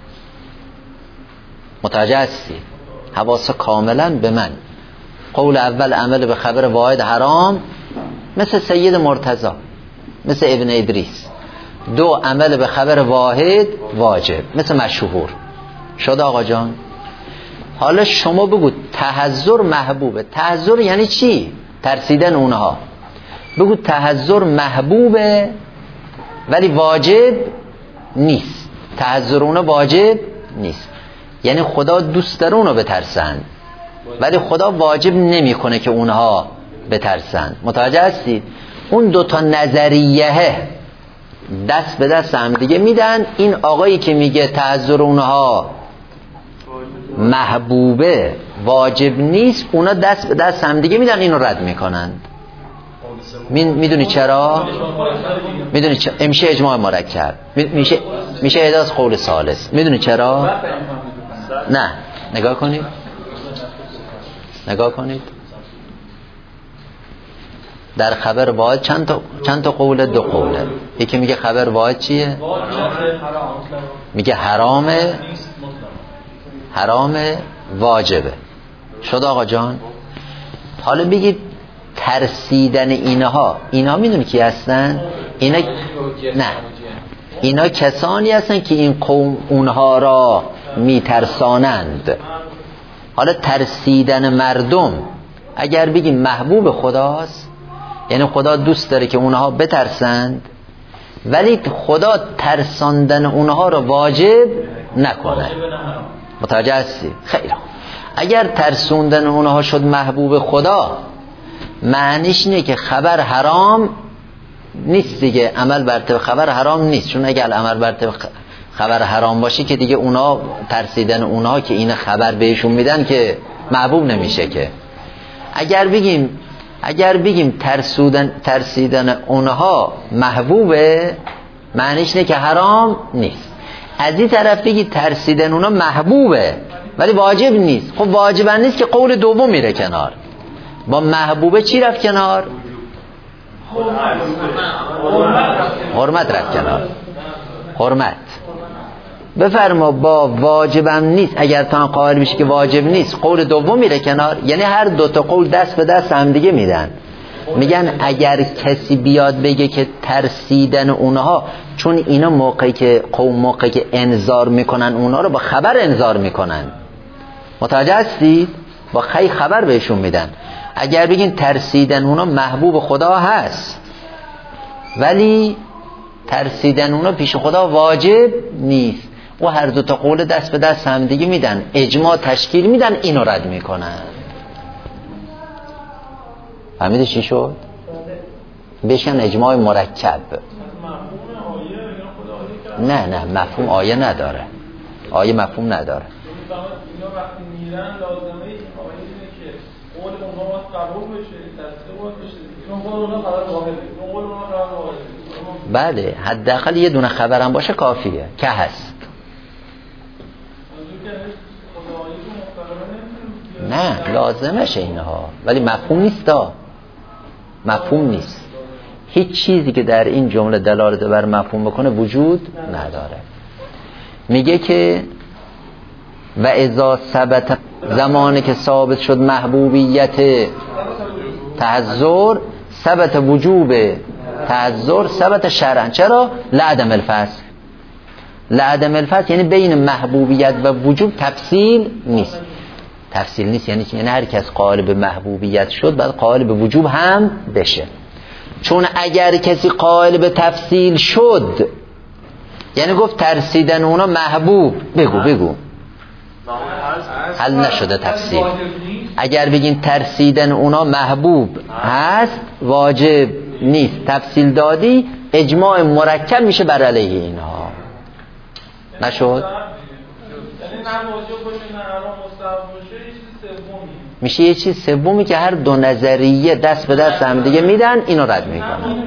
متوجه هستی؟ حواس کاملا به من. قول اول عمل به خبر واحد حرام، مثل سید مرتضی، مثل ابن ادریس. دو، عمل به خبر واحد واجب، مثل مشهور. شد آقا جان؟ حالا شما بگو تحذر محبوبه. تحذر یعنی چی؟ ترسیدن اونها. بگو تحذر محبوبه ولی واجب نیست. تحذر اونها واجب نیست. یعنی خدا دوست داره اونها بترسن ولی خدا واجب نمیکنه که اونها بترسن. متوجه هستید؟ اون دوتا نظریه دست به دست هم دیگه میدن. این آقایی که میگه تحذر اونها محبوبه واجب نیست، اونا دست به دست هم دیگه میدن، اینو رد میکنن. میدونی چرا؟ میدونی چرا؟ میشه اجماع مرکب، میشه میشه احداث قول ثالث. میدونی چرا؟ نه، نگاه کنید، نگاه کنید. در خبر واحد چند تا چند تا قوله؟ دو قوله. یکی میگه خبر واحد چیه؟ میگه حرامه، حرامه واجبه. شد آقا جان؟ حالا بگید ترسیدن اینها، اینها میدونی کی هستن؟ اینا نه، اینا کسانی هستن که این قوم اونها را میترسانند. حالا ترسیدن مردم اگر بگیم محبوب خداست، یعنی خدا دوست داره که اونها بترسند ولی خدا ترساندن اونها را واجب نکنه. متوجه هستی؟ خیلی خوب. اگر ترسوندن اونها شد محبوب خدا، معنیش اینه که خبر حرام نیست دیگه. عمل بر طبق خبر حرام نیست، چون اگر عمل بر طبق خبر حرام باشه که دیگه اونا ترسیدن اونها که این خبر بهشون میدن که محبوب نمیشه که. اگر بگیم اگر بگیم ترسودن ترسیدن اونها محبوبه، معنیش اینه که حرام نیست. از این طرف بگی ترسیدن اونها محبوبه ولی واجب نیست، خب واجب نیست که قول دوم میره کنار. با محبوبه چی رفت کنار؟ حرمت رفت کنار. حرمت. بفرما با واجبم نیست، اگر تا قائل بشه که واجب نیست، قول دوم میره کنار. یعنی هر دو تا قول دست به دست هم دیگه میدن. میگن اگر کسی بیاد بگه که ترسیدن اونها، چون اینا موقعی که قوم موقعی که انذار میکنن اونها رو با خبر انذار میکنن. متوجه هستید؟ با خی خبر بهشون میدن. اگر بگین ترسیدن اونها محبوب خدا هست ولی ترسیدن اونها پیش خدا واجب نیست، و هر دو تا قول دست به دست هم دیگه میدن، اجماع تشکیل میدن، اینو رد میکنن. فهمیده چی شد؟ بشن اجماع مرکب. نه نه مفهوم آیه نداره. آیه مفهوم نداره. وقتی میرن لازمه این قاعده اینه که قول اونها باید قبول بشه، تصدیق باید بشه. چون قول اونها خبر واحده، چون قول اونها خبر واحده. بله، حداقل یه دونه خبرم باشه کافیه که هست. نه لازمشه اینها، ولی مفهوم نیست دا. مفهوم نیست. هیچ چیزی که در این جمله دلالت بر مفهوم بکنه وجود نداره. میگه که و اذا ثبت، زمانی که ثابت شد محبوبیت تحذر، ثبت وجوب تحذر، ثبت شرعا. چرا؟ لعدم الفصل. لعدم الفصل یعنی بین محبوبیت و وجوب تفصیل نیست. تفصیل نیست یعنی یعنی هر کس قائل به محبوبیت شد بعد قائل به وجوب هم بشه. چون اگر کسی قائل به تفصیل شد یعنی گفت ترسیدن اونا محبوب، بگو بگو حل نشده تفصیل. اگر بگین ترسیدن اونا محبوب هست واجب نیست، تفصیل دادی، اجماع مرکب میشه بر علیه اینها. نشد؟ میشه یه چیز سومی که هر دو نظریه دست به دست هم دیگه میدن، اینو رد میکنن.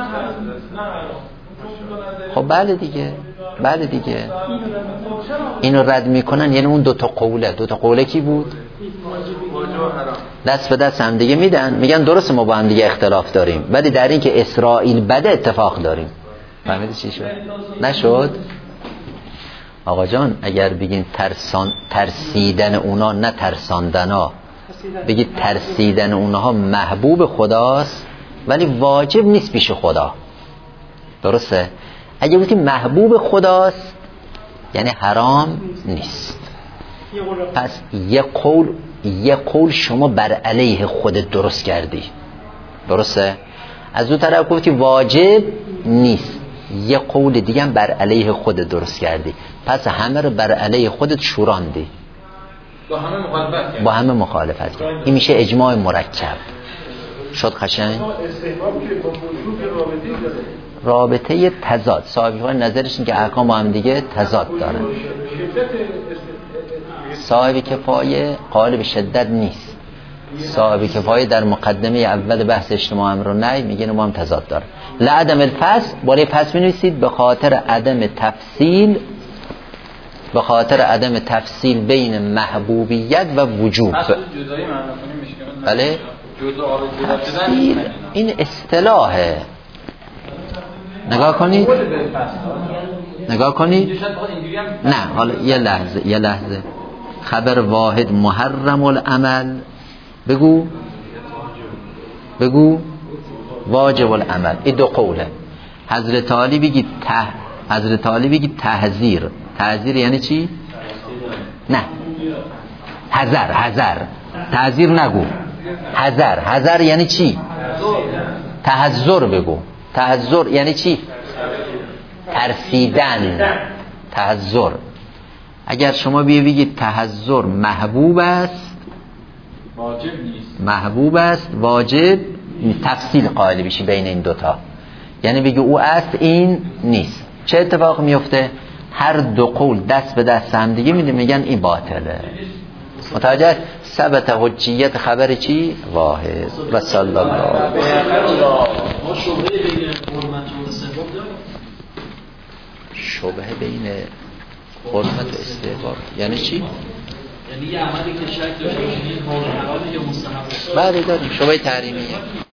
خب بله دیگه، بله دیگه اینو رد میکنن، یعنی اون دوتا قوله دوتا قوله کی بود؟ دست به دست هم دیگه میدن، میگن درست ما با هم دیگه اختلاف داریم ولی در این که اسرائیل بده اتفاق داریم. فهمیدی چی شد؟ نشد؟ آقا جان اگر بگین ترسان ترسیدن اونا نه ترساندنا، بگید ترسیدن اونها محبوب خداست ولی واجب نیست پیش خدا، درسته؟ اگه بگید محبوب خداست یعنی حرام نیست. پس یه قول یه قول شما بر علیه خودت درست کردی، درسته؟ از اون طرف گفتی واجب نیست، یه قول دیگه هم بر علیه خودت درست کردی، پس همه رو بر علیه خودت شوراندی، با همه مخالفت کرد. با همه مخالفت کرد. این میشه اجماع مرکب. شد قشنگ؟ رابطه تضاد. صاحبان نظرش این که احکام با هم دیگه تضاد دارن. صاحب کفایه قائل به شدت نیست. صاحب کفایه در مقدمه اول بحث اجتماع امر و نهی میگه ما هم تضاد داره. لعدم الفصل، بالای پس می‌نویسید به خاطر عدم تفصیل، به خاطر عدم تفصیل بین محبوبیت و وجوب. اصل جدایی معنی کنیم میشه. بله؟ جدا رو جدا تفصیل این اصطلاحه. نگاه کنید. نگاه کنید. نه حالا یه لحظه یه لحظه. خبر واحد محرم العمل، بگو بگو واجب العمل. این دو قوله. حضرت علی بگید ته حضرت علی بگید تحذیر. تحذیر یعنی چی؟ نه حذر حذر تحذیر نگو. حذر حذر یعنی چی؟ تحذر بگو. تحذر یعنی چی؟ ترسیدن. تحذر. اگر شما بیه بگید تحذر محبوب است، واجب نیست، محبوب است واجب، تفصیل قائل بشی بین این دوتا، یعنی بگی او است این نیست. چه اتفاق میفته؟ هر دو قول دست به دست هم دیگه میده، میگن این باطله. متوجه؟ ثبت حجیت خبر چی؟ واحد. و صلی الله ما شبهه بین حرمت و استحباب داریم. شبهه بین حرمت و استحباب یعنی چی؟ یعنی یه عملی که شک داشته باشید حلال یا مستحب. بله داریم. شبهه تحریمیه.